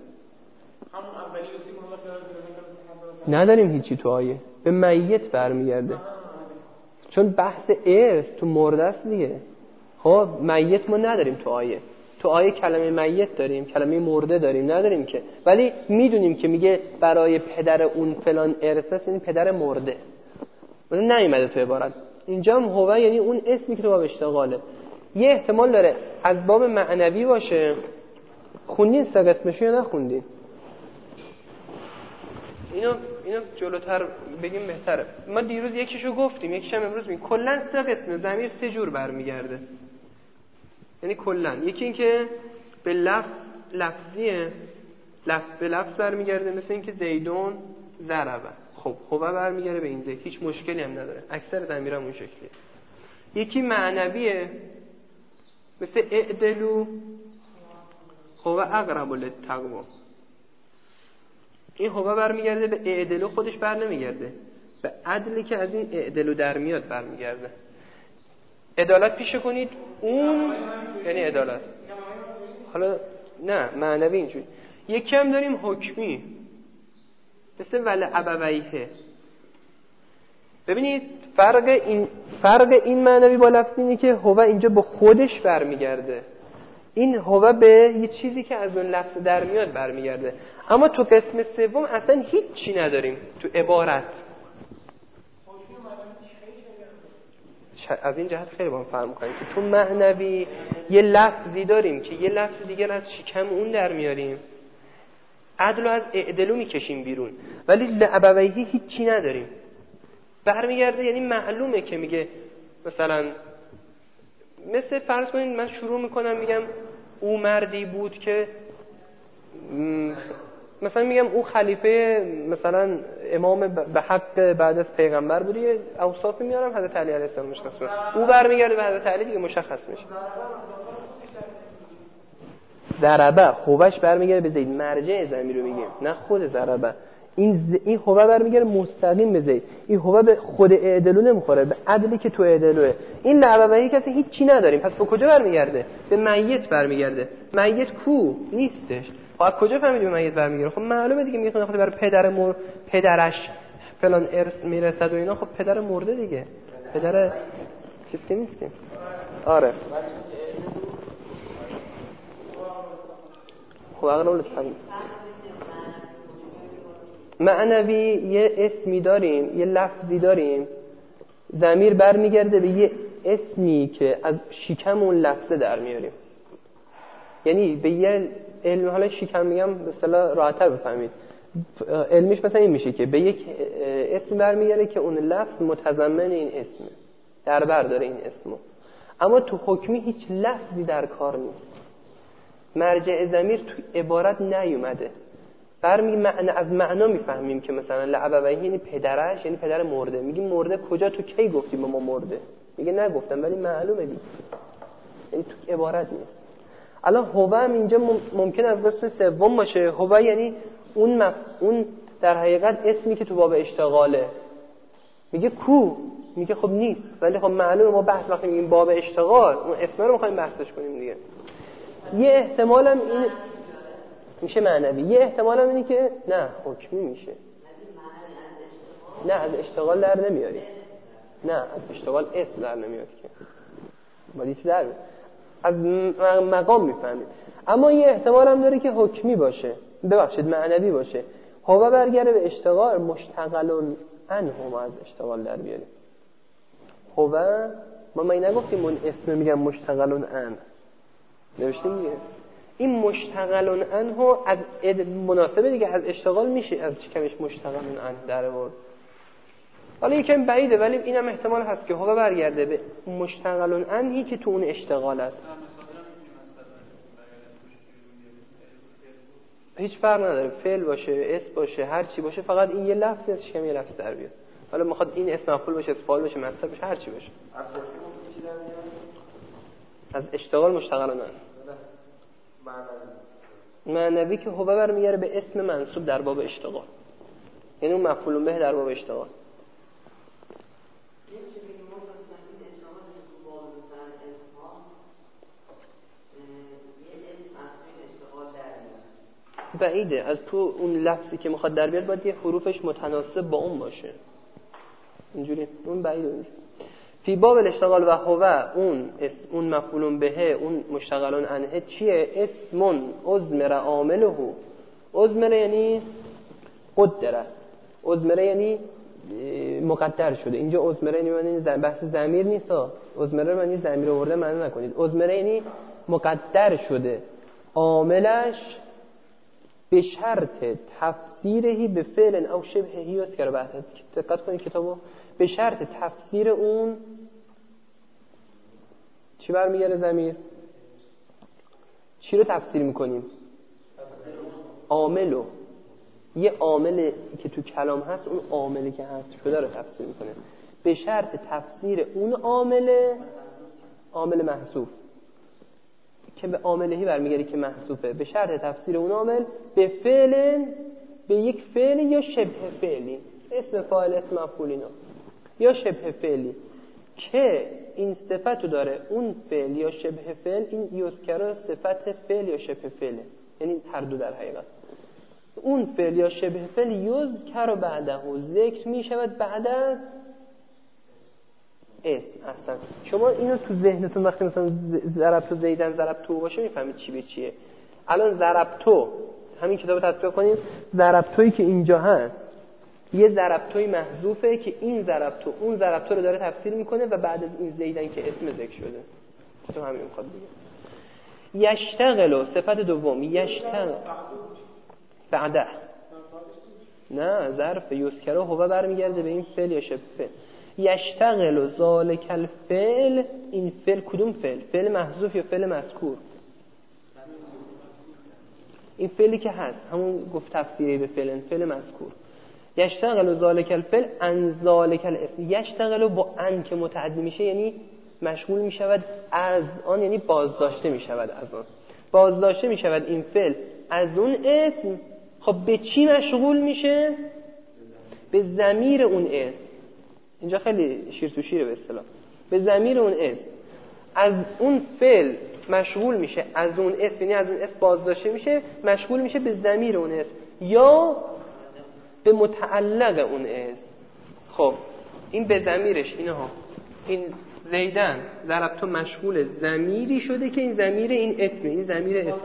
نداریم هیچی تو آیه، به میت برمیگرده، چون بحث ارث تو مرده است دیگه. خب میت ما نداریم تو آیه. تو آیه کلمه میت داریم، کلمه مرده داریم، نداریم که. ولی میدونیم که میگه برای پدر اون فلان ارث است، یعنی پدر مرده. مثلا نیومده تو عبارت. اینجا هم هو یعنی اون اسمی که تو باب اشتغاله. یه احتمال داره از باب معنوی باشه. خوندین سه قسمشو یا نخوندین؟ اینو اینو جلوتر بگیم بهتره. ما دیروز یکیشو گفتیم، یکیش هم امروز میگیم. کلا سه قسم ضمیر سه جور برمیگرده. یعنی کلا یکی این که به لفظ لفظیه، لفظ به لفظ برمیگرده، مثل این که زیدون ضربه. خب هو برمیگرده به این زید، هیچ مشکلی هم نداره، اکثر ضمیرام اون شکلیه. یکی معنویه، مثل اعدلو، هو اقرب للتقوا. این هو برمیگرده به اعدلو، خودش بر نمیگرده، به عدلی که از این اعدلو در میاد برمیگرده. عدالت پیشه کنید، اون یعنی عدالت. حالا نه معنوی اینجوری. یکی هم داریم حکمی، مثل ول ابویه. ببینید فرق این فرق این معنوی با لفظی اینه که هو اینجا به خودش برمیگرده، این هو به یه چیزی که از اون لفظ در میاد برمیگرده. اما تو قسم سوم اصلا هیچ چی نداریم تو عبارت. از این جهت خیلی با هم فرق می‌کنه که تو معنوی یه لفظی داریم که یه لفظ دیگر از شکم اون در میاریم، عدل از اعدلو میکشیم بیرون، ولی لعبویه هیچ چی نداریم برمیگرده. یعنی معلومه که میگه مثلا مثل فرض کنید من شروع میکنم میگم او مردی بود که مثلا میگم او خلیفه مثلا امام به حق بعد از پیغمبر بودی، اوصافی میارم حضرت علی علیه السلام مشخص کنم، او برمیگرده به حضرت علی دیگه مشخص میشه. ضربه خوبش برمیگرده به زید، مرجع ضمیر رو میگیم نه خود ضربه. این ز... این هو برمیگرده مستقیم به زید، این هو به خود اعدلو نمیخوره، به عدلی که تو اعدلوه. این لعبویه کسی هیچ چی نداریم، پس به کجا برمیگرده؟ به میت برمیگرده. میت کو نیستش. خب کجا فهمیدیم میت برمیگرده؟ خب معلومه دیگه، میگه خود برای پدر مر... پدرش فلان ارث میرسد و اینا. خب پدر مرده دیگه، پدر چیزی نیستیم. آره خب اقرار لطفاً معنوی یه اسمی داریم، یه لفظی داریم، ضمیر برمیگرده به یه اسمی که از شکم اون لفظه در میاریم. یعنی به یه علم، حالا شکم میگم به اصطلاح راحت‌تر بفهمید، علمیش مثلا این میشه که به یک اسم برمیگره که اون لفظ متضمن این اسمه، در بر داره این اسمو. اما تو حکمی هیچ لفظی در کار نیست، مرجع ضمیر تو عبارت نیومده. برمی معنی از معنا میفهمیم که مثلا لعبویه یعنی پدرش، یعنی پدر مرده. میگیم مرده کجا؟ تو کی گفتیم ما مرده؟ میگه نگفتم ولی معلومه دیگه، یعنی تو عبارت نیست. الان هو هم اینجا ممکن از قسم سوم باشه. هو یعنی اون مف... اون در حقیقت اسمی که تو باب اشتغاله. میگه کو، میگه خب نیست، ولی خب معلومه ما بحث وقتی میگیم باب اشتغال اون اسم رو میخوایم بحثش کنیم دیگه. یه احتمال هم این میشه معنوی، یه احتمال هم اینه که نه حکمی میشه. نه از اشتغال در نمیاری، نه از اشتغال اسم در نمیاد که باید چی در از مقام میفهمید. اما یه احتمال هم داره که حکمی باشه، ببخشید معنوی باشه. هوا برگره به اشتغال، مشتغل عنه ما از اشتغال در بیاریم. هوا ما ما نگفتیم اون اسم میگم مشتغل عنه، نوشتیم دیگه. این مشتغل عنه از مناسبه دیگه، از اشتغال میشه از کمش مشتغل عنه در آورد. حالا یکم بعیده ولی اینم احتمال هست که هوا برگرده به مشتغل عنهی که تو اون اشتغال است. هیچ فرق نداره، فعل باشه اسم باشه هر چی باشه، فقط این یه لفظ از کم یه لفظ در بیاد. حالا میخواد این اسم مفعول باشه، اسم فاعل باشه، مصدر باشه، هر چی باشه. از اشتغال مشتغل عنه معنوی که هوا برمیگره به اسم منصوب در باب اشتغال، یعنی اون مفعول به در باب اشتغال. بعیده از تو اون لفظی که میخواد در بیاد باید یه حروفش متناسب با اون باشه، اینجوری اون بعیده. اونجوری فی باب الاشتغال و هو اون اسم اون مفعول به اون مشتغل عنه چیه؟ اسمون ازمر عامله. ازمر یعنی قدره، ازمره یعنی مقدر شده. اینجا ازمره یعنی بحث ضمیر نیست، ازمره معنی ضمیر آورده معنی نکنید. ازمره یعنی مقدر شده، عاملش به شرط تفسیرهی به فعل او شبههی است که رو بحث دقت کنید کتابو. به شرط تفسیر اون چی برمیگره ضمیر؟ چی رو تفسیر میکنیم؟ عاملو. یه عاملی که تو کلام هست اون عاملی که هست شده رو تفسیر میکنه. به شرط تفسیر اون عامل عامل محذوف که به عاملهی برمیگره که محذوفه، به شرط تفسیر اون عامل به فعل، به یک فعل یا شبه فعلی، اسم فاعل اسم مفعول اینا، یا شبه فعلی که این صفتو داره. اون فعل یا شبه فعل این یذکر صفت فعل یا شبه فعله، یعنی هر دو در حقیقت. اون فعل یا شبه فعل یذکر بعده ذکر می شود بعد از اسم. اصلا شما اینو تو ذهنتون وقتی مثلا ضربتو زیدن ضربتو باشه میفهمید چی به چیه. الان ضربتو همین کتابو تطبیق کنیم، ضربتویی که اینجا هست یه ضربتوی محذوفه که این ضربتو اون ضربتو رو داره تفسیر میکنه و بعد از این زیدن که اسم ذکر شده تو همین میخواد دیگه. یشتغل صفت دوم، یشتغل بعده نه ظرف یذکر هو برمیگرده به این فعل یا شبه فعل. یشتغل ذالک الفعل، این فعل کدوم فعل؟ فعل محذوف یا فعل مذکور؟ این فعلی که هست همون گفت تفسیری به فعل فعل مذکور. یشتغل ذالک الفعل عن ذالک الاسم. یشتغل با ان که متعدی میشه یعنی مشغول میشود از آن، یعنی بازداشته میشود از آن، بازداشته میشود این فعل از اون اسم. خب به چی مشغول میشه؟ به ضمیر اون اسم. اینجا خیلی شیر تو شیره به اصطلاح. به ضمیر اون اسم از اون فعل مشغول میشه، از اون اسم یعنی از اون اسم بازداشته میشه، مشغول میشه به ضمیر اون اسم یا به متعلق اون اسم. خب این به ضمیرش اینها، این زیدن ضربتو مشغول ضمیری شده که این ضمیر این اسم، این ضمیر اسم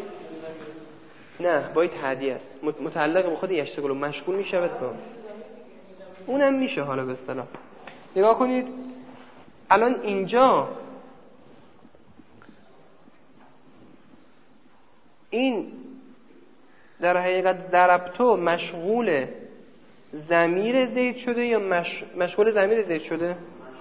نه باید هدیه است، متعلق به خود یشتغل مشغول میشه به تو اونم میشه. حالا به اصطلاح نگاه کنید الان اینجا این در حقیقت ضربتو مشغول ضمیر زید شده یا مش... مشغول ضمیر زید شده؟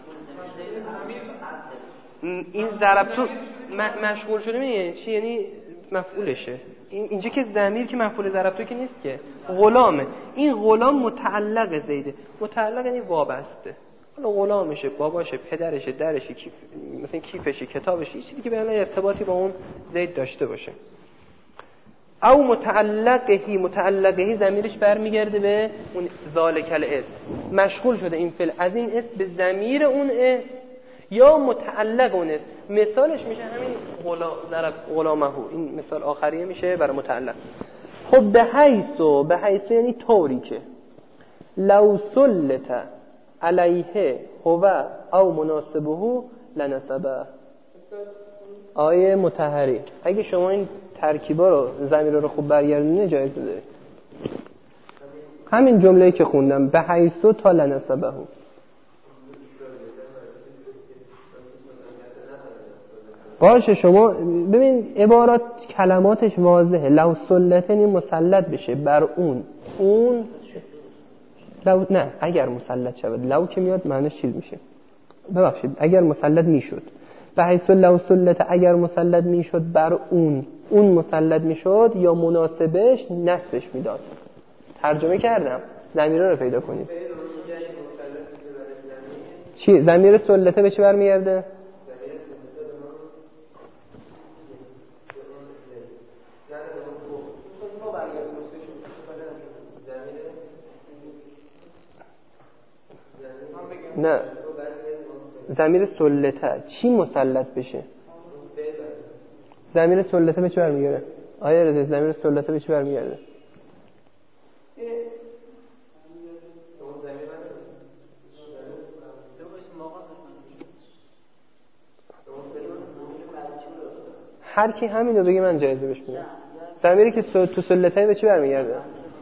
این ضربتو م... مشغول شده میگه چی؟ یعنی مفعولشه. این اینجا که ضمیر که مفعول ضربتو که نیست که، غلامه. این غلام متعلق زیده. متعلق یعنی وابسته. حالا غلامشه، باباشه، پدرشه، درشه، کیف... مثلا کیفشه، کتابشه، چیزی که به معنی ارتباطی با اون زید داشته باشه. او متعلقهی، متعلقهی ضمیرش برمیگرده به اون ذالک الاسم، مشغول شده این فعل از این اسم به ضمیر اون اسم یا متعلق اون اسم. مثالش میشه همین غلام ضرب غلامه، این مثال آخریه میشه برای متعلق. خب به حیث و به حیث یعنی طوری که لو سلط علیه هو او مناسبه لنسبه. آیه مطهری اگه شما این ترکیبا رو ضمیر رو خوب برگردونید جایزه داره. همین جمله‌ای که خوندم به حیث تا لنسبه. باشه شما ببین عبارات کلماتش واضحه. لو سلطنی مسلط بشه بر اون اون لو نه اگر مسلط شود، لو که میاد معنیش چیز میشه، ببخشید اگر مسلط میشد، به حیث لو سلط اگر مسلط میشد بر اون اون مسلط میشد یا مناسبش نصبش میداد. ترجمه کردم، ضمیر رو پیدا کنید. چی ضمیر سلطه به چی برمیگرده؟ نه ضمیر سلطه چی مسلط بشه؟ ضمیر سلطه به چی برمیگرده؟ آیا رضا ضمیر سلطه به چی برمیگرده؟ هر کی همین رو بگه من جایزه بهش میدم. ضمیری که تو سلطه به چی برمیگرده؟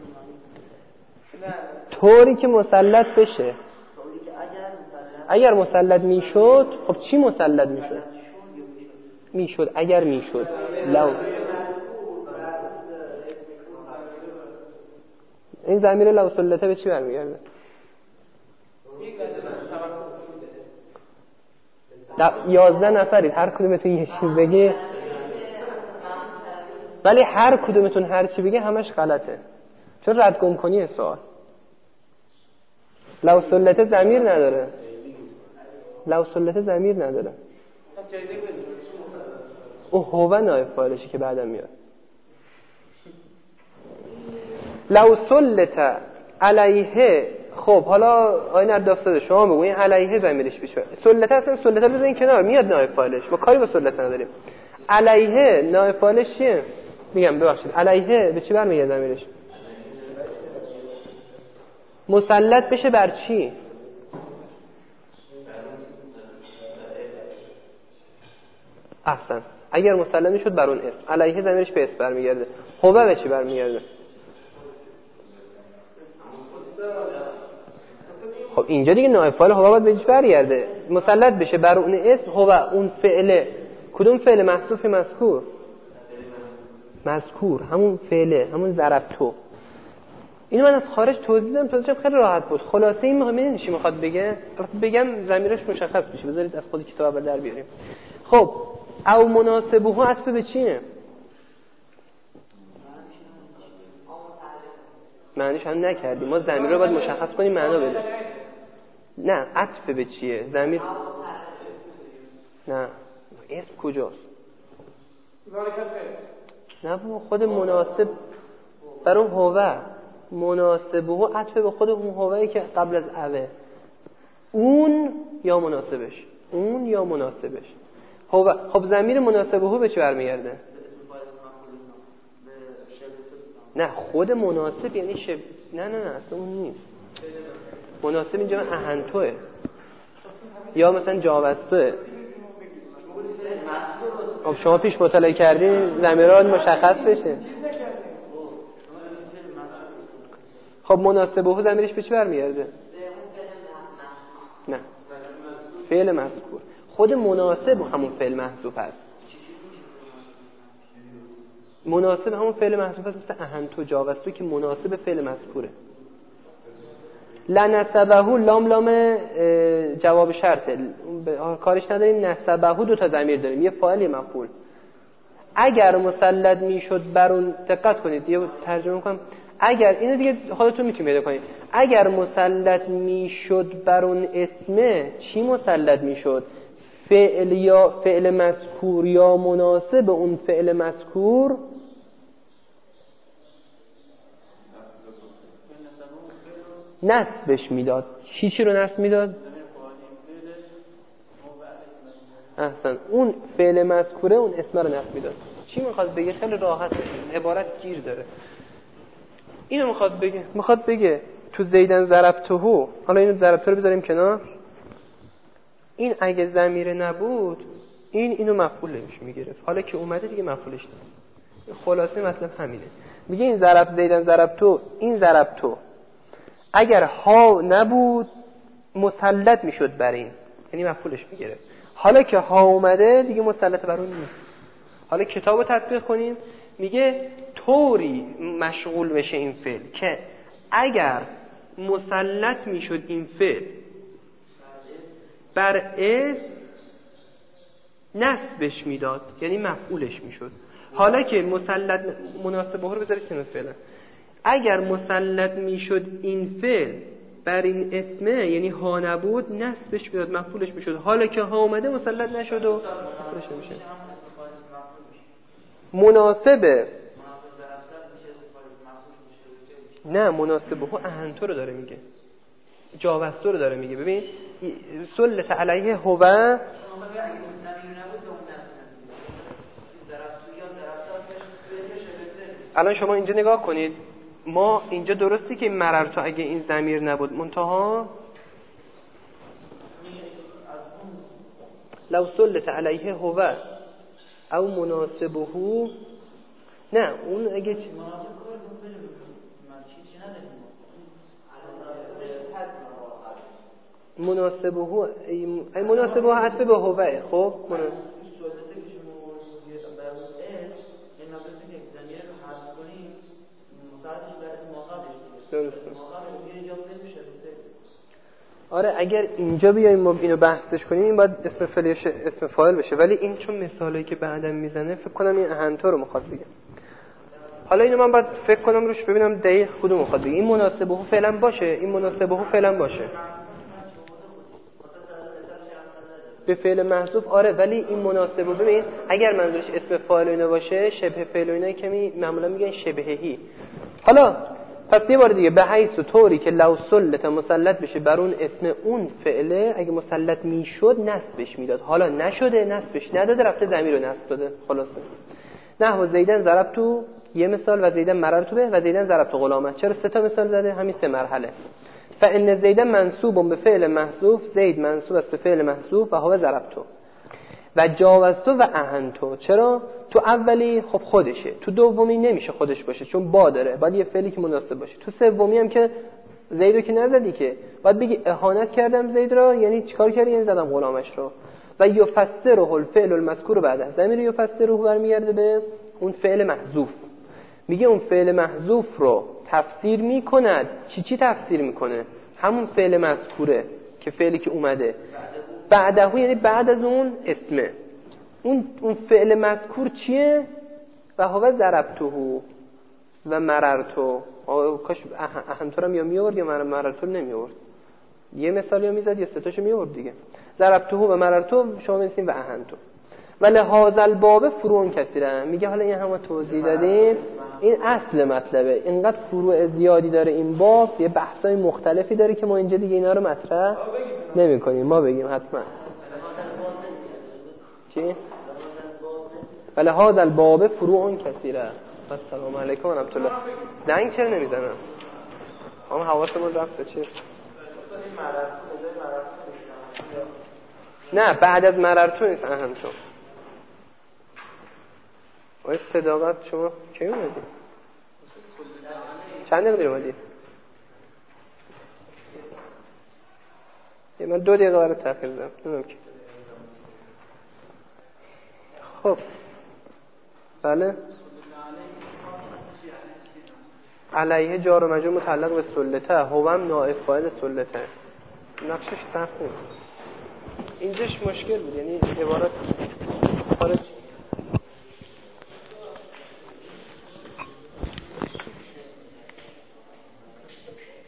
طوری که مسلط بشه. اگر مسلط میشد خب چی مسلط میشد؟ میشد اگر میشد لو این ضمیر لو سلطه به چی برمیگرده؟ یازده نفرید هر کدومتون یه چیز بگه، ولی هر کدومتون هر چی بگه همش غلطه. چون رد گم کنی سوال. لو سلطه ضمیر نداره. لو سلطه ضمیر نداره. او هو نایب فاعلشه که بعدم میاد. لو سلط علیه. خب حالا آینه اردافتاده شما بگو این علیه ضمیرش بشه. سلطه اصلا سلطه رو بذارین کنار، میاد نایب فاعلش، ما کاری با سلطه نداریم. علیه نایب فاعلش چیه؟ میگم ببخشید علیه به چی برمیگرده ضمیرش؟ مسلط بشه بر چی؟ احسن. اگر مسلط میشد بر اون اسم، علیه ضمیرش به اسم برمیگرده. هو به چی برمیگرده؟ خب اینجا دیگه نائب فاعل هو باید به چی برگرده؟ مسلط بشه بر اون اسم هو، اون فعل. کدوم فعل محذوف مذکور؟ مذکور، همون فعله، همون ضربتو. اینو من از خارج توضیح دادم، توضیحم خیلی راحت بود. خلاصه این میخوام ببینید چی میخواد بگه، بگم ضمیرش مشخص بشه. بذارید از خود کتاب اول در بیاریم. خب او مناسبه عطف به چیه؟ معنیش هم نکردیم، ما ضمیر رو باید مشخص کنیم معنا بده. نه عطف به چیه؟ ضمیر نه اسم کجاست؟ نه خود مناسب بر اون هوه، مناسبه و عطف به خود اون هوه‌ای که قبل از اوه، اون یا مناسبش، اون یا مناسبش هوه. خب ضمیر مناسبه به چی برمیگرده؟ نه خود مناسب یعنی شب... نه نه نه اصلا اون نیست. مناسب اینجا اهنتوه یا مثلا جاوستوه. خب شما پیش مطالعه کردین ضمیرات مشخص بشه. خب مناسبه ضمیرش به چی برمیگرده؟ نه فعل مذکور. خود مناسب همون فعل محذوف است. مناسب همون فعل محذوف است، مثل اهنتو جاوستو که مناسب فعل مذکوره. لنسبه لام لام جواب شرطه، کارش نداریم. نسبه دو تا ضمیر داریم، یه فاعل یه مفعول. اگر مسلط میشد بر اون، دقت کنید یه ترجمه میکنم، اگر اینو دیگه خودتون میتونید پیدا کنید. اگر مسلط میشد بر اون اسمه، چی مسلط میشد؟ فعل یا فعل مذکور یا مناسب اون فعل مذکور نصبش میداد. چی چی رو نصب میداد؟ احسن، اون فعل مذکوره اون اسم رو نصب میداد. چی میخواد بگه؟ خیلی راحت عبارت گیر داره. اینو میخواد بگه میخواد بگه تو زیدن ضربتهو، حالا اینو ضربته رو بذاریم کنار، این اگه ضمیر نبود این اینو مفعولش میگرفت، حالا که اومده دیگه مفعولش نیست. خلاصه مطلب همینه. میگه این ضرب زیدن ضربتو، این ضربتو اگر ها نبود مسلط میشد بر این، یعنی مفعولش میگرفت. حالا که ها اومده دیگه مسلط بر اون نیست. حالا کتابو تطبیق کنیم، میگه طوری مشغول بشه این فعل که اگر مسلط میشد این فعل بر اسم نصبش میداد، یعنی مفعولش میشد. حالا که مسلط مناسبه ها رو بذارید کنار فعلا، اگر مسلط میشد این فعل بر این اسمه، یعنی ها نبود، نصبش میداد، مفعولش میشد. حالا که ها اومده مسلط نشد و مفعولش نمیشه. مناسبه نه، مناسبه ها اهنتو رو داره میگه، جاوستو رو داره میگه. ببین سلط علیه هو، الان شما اینجا نگاه کنید، ما اینجا درستی که مررتو اگه این ضمیر نبود، منتها لو سلط علیه هو او مناسبه، نه اون اگه مناسبه ای ای مناسبه عطف به هوه. خب درسته. آره اگر اینجا بیایم ما اینو بحثش کنیم این باید اسم فعلش اسم فاعل بشه، ولی این چون مثالی که بعدم میزنه فکر کنم این اهنتا رو میخواد بگه. حالا اینو من باید فکر کنم روش ببینم دقیق کدوم میخواد بگه. این مناسبه ها فعلا باشه، این مناسبه ها فعلا باشه به فعل محذوف. آره ولی این مناسبه ببین اگر منظورش اسم فاعل اینا باشه، شبه فعل اینا کمی معمولا میگن شبههی. حالا پس یه بار دیگه به حیث و طوری که لو سلط مسلط بشه بر اون اسم اون فعله، اگه مسلط میشد نصبش میداد. حالا نشده، نصبش نداده، رفته ضمیر رو نصب داده. خلاصه نحو زیدن ضربتو یه مثال و زیدن مررتو به و زیدن ضربتو غلامه. چرا سه تا مثال زده؟ همین سه مرحله. فان زیدن منصوب به فعل محذوف، زید منصوب است به فعل محذوف و هو ضربتو و جاوزتو و اهنتو. چرا؟ تو اولی خب خودشه، تو دومی نمیشه خودش باشه چون با داره، باید یه فعلی که مناسب باشه. تو سومی هم که زید رو که نزدی که، باید بگی اهانت کردم زید رو، یعنی چیکار کردی؟ یعنی زدم غلامش رو. و یفسره الفعل المذکور بعده، ضمیر یفسره برمیگرده به اون فعل محذوف. میگه اون فعل محذوف رو تفسیر میکند. چی چی تفسیر میکنه؟ همون فعل مذکوره که فعلی که اومده بعدهو، یعنی بعد از اون اسمه. اون اون فعل مذکور چیه؟ و هو ضربتهو و مررتو. کاش اهنتو رو یا میآورد یا مررتو نمی آورد، یه مثالی رو میزد یا سه تاشو می آورد دیگه. ضربتهو و مررتو شما میسین و اهنتو. ولی هذا الباب فروع کثیره. میگه حالا این همه توضیح دادیم، این اصل مطلبه، اینقدر فروع زیادی داره این باب، یه بحثای مختلفی داره که ما اینجا دیگه اینا رو مطرح نمی‌کنیم. ما بگیم حتما چی؟ ولی هذا الباب فروع کثیره. السلام علیکم و رحمت الله. زنگ چرا نمیزنم؟ ما حواسمون رفته. چی؟ نه بعد از مررتو نیست اهنتو. وای صداقت شما کی اومدی؟ چند دقیقه اومدی؟ من دو دقیقه برای تاخیر دادم. نمیدونم کی. خب بله علیه جار و مجرور متعلق به سلطه، هوام نائب فاعل سلطه. نقشش سخت نیست. اینجاش مشکل بود، یعنی عبارت خارج